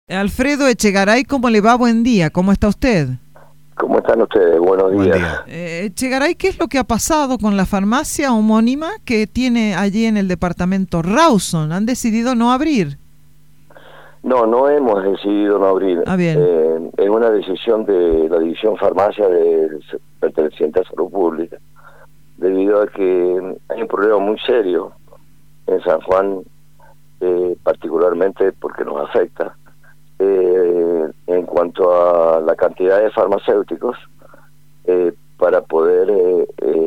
Alfredo Echegaray, ¿cómo le va? Buen día, ¿cómo está usted? ¿Cómo están ustedes? Buenos días. Echegaray, ¿qué es lo que ha pasado con la farmacia homónima que tiene allí en el departamento Rawson? ¿Han decidido no abrir? No hemos decidido no abrir. Bien. Es una decisión de la División Farmacia perteneciente a Salud Pública, debido a que hay un problema muy serio en San Juan, particularmente porque nos afecta, en cuanto a la cantidad de farmacéuticos para poder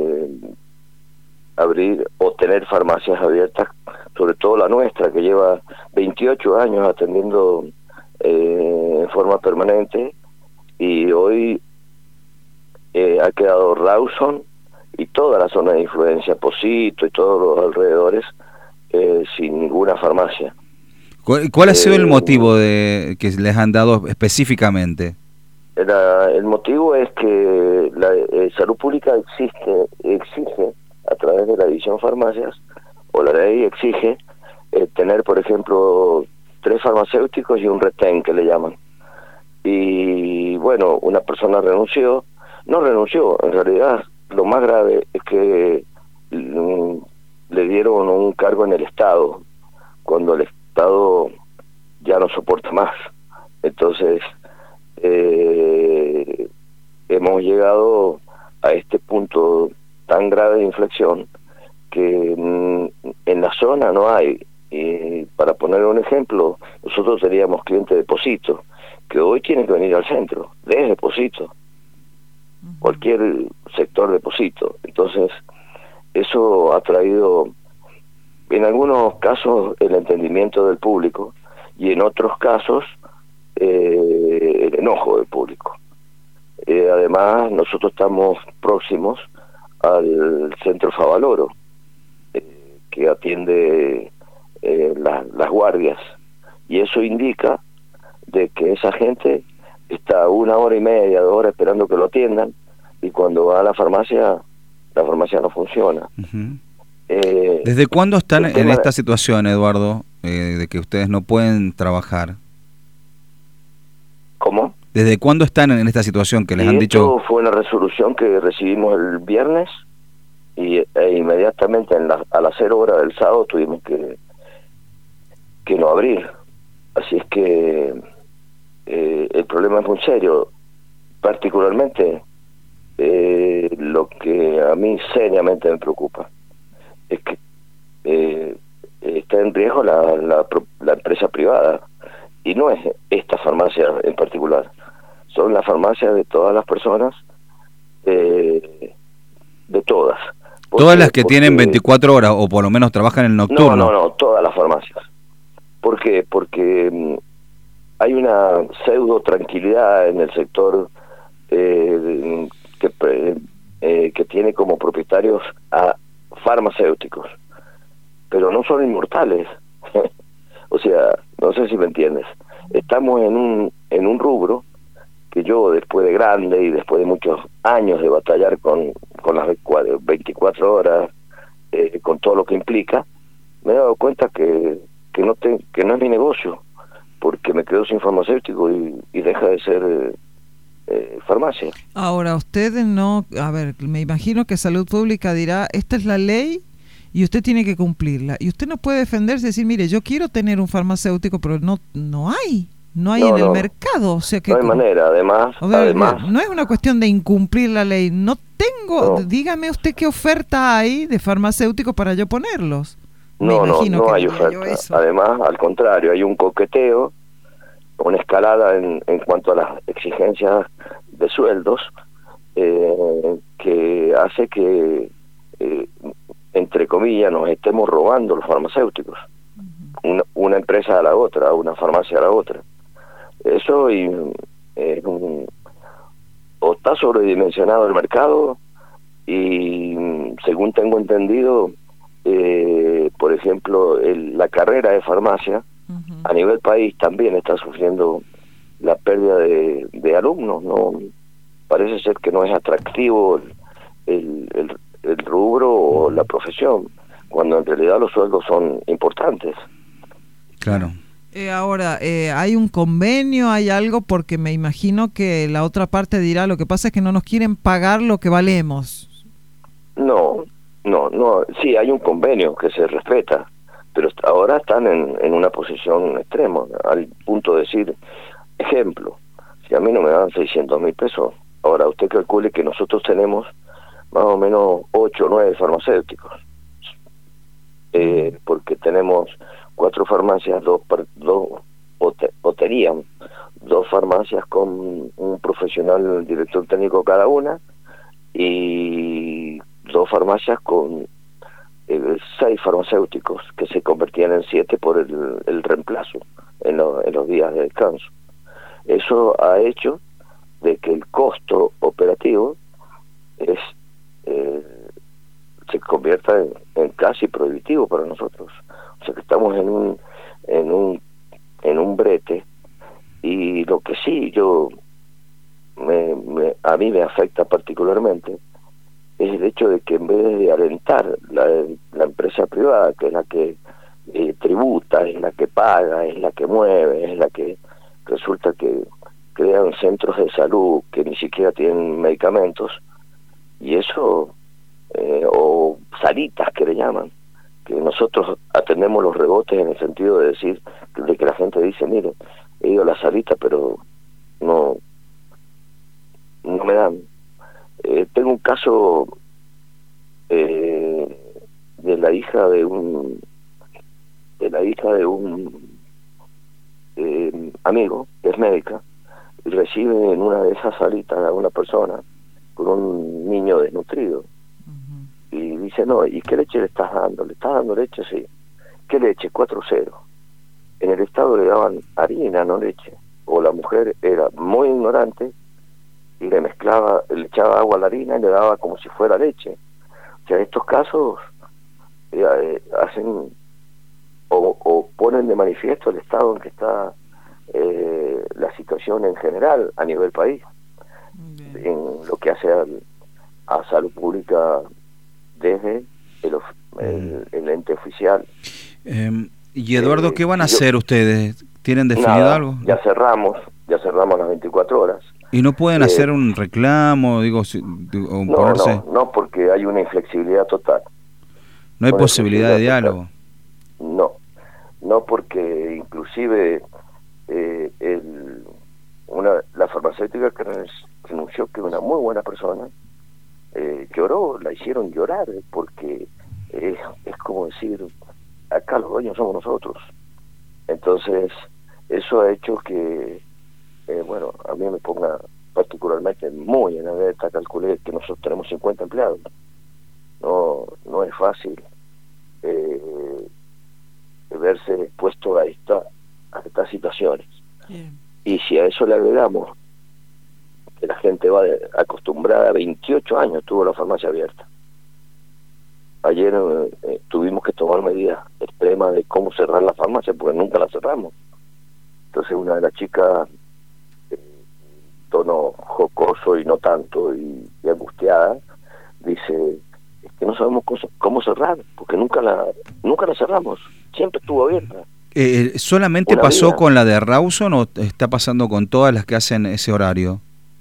abrir o tener farmacias abiertas, sobre todo la nuestra, que lleva 28 años atendiendo en forma permanente, y hoy ha quedado Rawson y toda la zona de influencia, Pocito y todos los alrededores, sin ninguna farmacia. ¿Cuál ha sido el motivo que les han dado específicamente? El motivo es que la Salud Pública exige a través de la División Farmacias, o la ley exige tener, por ejemplo, 3 farmacéuticos y un retén, que le llaman. Y bueno, una persona no renunció, en realidad lo más grave es que le dieron un cargo en el Estado, cuando el Estado ya no soporta más. Entonces hemos llegado a este punto tan grave de inflexión que en la zona no hay. Y para poner un ejemplo, nosotros teníamos clientes de Pocito que hoy tienen que venir al centro, desde Pocito, cualquier sector de Pocito. Entonces eso ha traído, en algunos casos, el entendimiento del público, y en otros casos el enojo del público. Además, nosotros estamos próximos al centro Favaloro, que atiende las guardias, y eso indica de que esa gente está 1 hora y media, 2 horas esperando que lo atiendan, y cuando va a la farmacia no funciona. Uh-huh. ¿Desde cuándo están en esta situación, Eduardo, de que ustedes no pueden trabajar? ¿Cómo? ¿Desde cuándo están en esta situación que les han dicho? Fue una resolución que recibimos el viernes, y inmediatamente a las 0 horas del sábado tuvimos que no abrir. Así es que el problema es muy serio. Particularmente lo que a mí seriamente me preocupa es que está en riesgo la empresa privada, y no es esta farmacia en particular, son las farmacias de todas las personas, de todas. ¿Todas las que tienen 24 horas o por lo menos trabajan en el nocturno? No, todas las farmacias. ¿Por qué? Porque hay una pseudo tranquilidad en el sector que tiene como propietarios a farmacéuticos, pero no son inmortales. O sea, no sé si me entiendes. Estamos en un rubro que yo, después de grande y después de muchos años de batallar con las 24 horas, con todo lo que implica, me he dado cuenta que no es mi negocio, porque me quedo sin farmacéutico y deja de ser farmacia. Ahora, ustedes no, a ver, me imagino que Salud Pública dirá, esta es la ley y usted tiene que cumplirla, y usted no puede defenderse y decir, mire, yo quiero tener un farmacéutico, pero no hay en el mercado, o sea que no hay manera. Además, no es una cuestión de incumplir la ley, no tengo, dígame usted qué oferta hay de farmacéuticos para yo ponerlos. No hay oferta. Además, al contrario, hay un coqueteo, una escalada en cuanto a las exigencias de sueldos, que hace que, entre comillas, nos estemos robando los farmacéuticos. Una empresa a la otra, una farmacia a la otra. Eso o está sobredimensionado el mercado, y según tengo entendido, por ejemplo, la carrera de farmacia a nivel país también está sufriendo la pérdida de alumnos. No parece ser que no es atractivo el rubro o la profesión, cuando en realidad los sueldos son importantes. Claro. Ahora, ¿hay un convenio, hay algo? Porque me imagino que la otra parte dirá, lo que pasa es que no nos quieren pagar lo que valemos. No, sí hay un convenio que se respeta, pero ahora están en una posición extrema, al punto de decir, ejemplo, si a mí no me dan 600.000 pesos, ahora usted calcule que nosotros tenemos más o menos 8 o 9 farmacéuticos, porque tenemos 4 farmacias, tenían 2 farmacias con un profesional director técnico cada una, y 2 farmacias con 6 farmacéuticos que se convertían en 7 por el reemplazo en los días de descanso. Eso ha hecho de que el costo operativo se convierta en casi prohibitivo para nosotros. O sea que estamos en un brete, y lo que sí a mí me afecta particularmente es el hecho de que en vez de alentar la empresa privada, que es la que tributa, es la que paga, es la que mueve, es la que resulta que crean centros de salud que ni siquiera tienen medicamentos, y eso, o salitas que le llaman, que nosotros atendemos los rebotes en el sentido de decir, de que la gente dice, mire, he ido a la salita pero no me dan. Tengo un caso de la hija de un amigo que es médica, y recibe en una de esas salitas a una persona con un niño desnutrido. Y dice, no, ¿y qué leche le estás dando? ¿Le estás dando leche? Sí. ¿Qué leche? 4-0. En el estado le daban harina, no leche. O la mujer era muy ignorante y le echaba agua a la harina y le daba como si fuera leche. O sea, estos casos hacen o ponen de manifiesto el estado en que está la situación en general a nivel país. Bien. En lo que hace a salud pública desde el ente oficial. Y Eduardo, ¿qué van a hacer ustedes? ¿Tienen definido algo? Ya cerramos las 24 horas. ¿Y no pueden hacer un reclamo, ponerse? No, porque hay una inflexibilidad total. ¿No hay posibilidad de diálogo? No, porque inclusive la farmacéutica que renunció, que es una muy buena persona, lloró, la hicieron llorar, porque es como decir, acá los dueños somos nosotros. Entonces eso ha hecho que a mí me ponga particularmente muy en alerta. Calculé que nosotros tenemos 50 empleados, no es fácil verse expuesto a estas situaciones. Bien. Y si a eso le agregamos que la gente va acostumbrada, 28 años tuvo la farmacia abierta. Ayer tuvimos que tomar medidas extremas de cómo cerrar la farmacia, porque nunca la cerramos. Entonces una de las chicas, tono jocoso y no tanto, y angustiada, dice, es que no sabemos cómo cerrar, porque nunca la cerramos, siempre estuvo abierta. ¿Solamente pasó con la de Rawson o está pasando con todas las que hacen ese horario?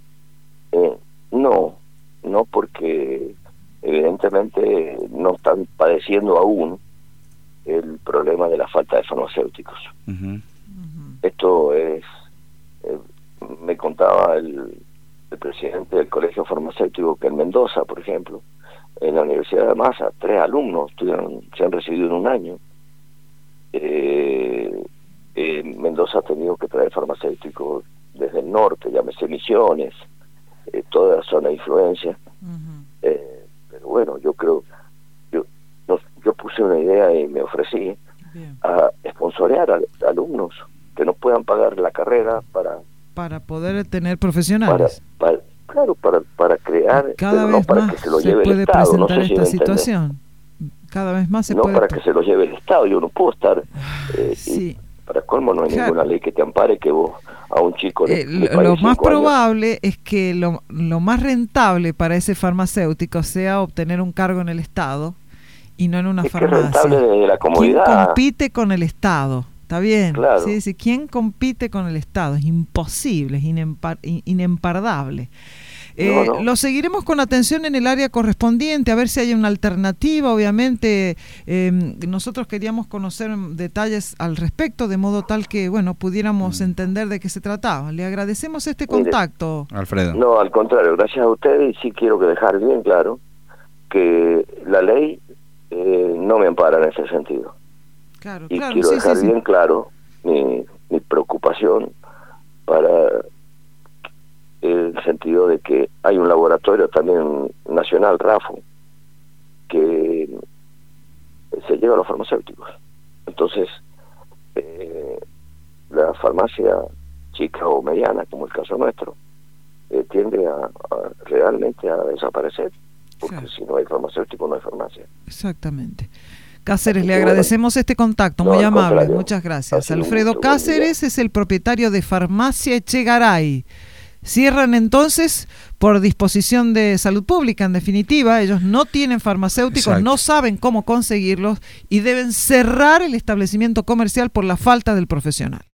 No, porque evidentemente no están padeciendo aún el problema de la falta de farmacéuticos. Esto es, me contaba el presidente del colegio farmacéutico que en Mendoza, por ejemplo, en la Universidad de Massa, 3 alumnos se han recibido en un año. Mendoza ha tenido que traer farmacéuticos desde el norte, llámese Misiones, toda la zona de influencia. Pero bueno, yo puse una idea y me ofrecí a sponsorear a alumnos que no puedan pagar la carrera para poder tener profesionales. Para crear, cada vez para más que se lo se lleve puede el Estado. presentar esta situación. Cada vez más se puede. No para que se lo lleve el Estado. Yo no puedo estar. Sí. Para colmo no hay ninguna ley que te ampare que vos a un chico lo más probable es que lo más rentable para ese farmacéutico sea obtener un cargo en el Estado y no en una farmacia. Es rentable desde la comodidad. ¿Quién compite con el Estado? Está bien. Claro. Sí, sí. ¿Quién compite con el Estado? Es imposible, es inempardable. No. Lo seguiremos con atención en el área correspondiente, a ver si hay una alternativa. Obviamente, nosotros queríamos conocer detalles al respecto, de modo tal que, bueno, pudiéramos entender de qué se trataba. Le agradecemos este contacto. Alfredo. No, al contrario, gracias a ustedes, y sí quiero dejar bien claro que la ley no me ampara en ese sentido. Claro, Y claro, quiero sí, dejar sí, bien claro mi preocupación para el sentido de que hay un laboratorio también nacional, RAFO, que se lleva a los farmacéuticos. Entonces, la farmacia chica o mediana, como el caso nuestro, tiende a realmente a desaparecer, porque claro. si no hay farmacéutico no hay farmacia. Exactamente. Cáceres, le agradecemos este contacto, muy amable, muchas gracias. Alfredo Cáceres es el propietario de Farmacia Echegaray. Cierran entonces por disposición de salud pública, en definitiva. Ellos no tienen farmacéuticos, exacto, no saben cómo conseguirlos y deben cerrar el establecimiento comercial por la falta del profesional.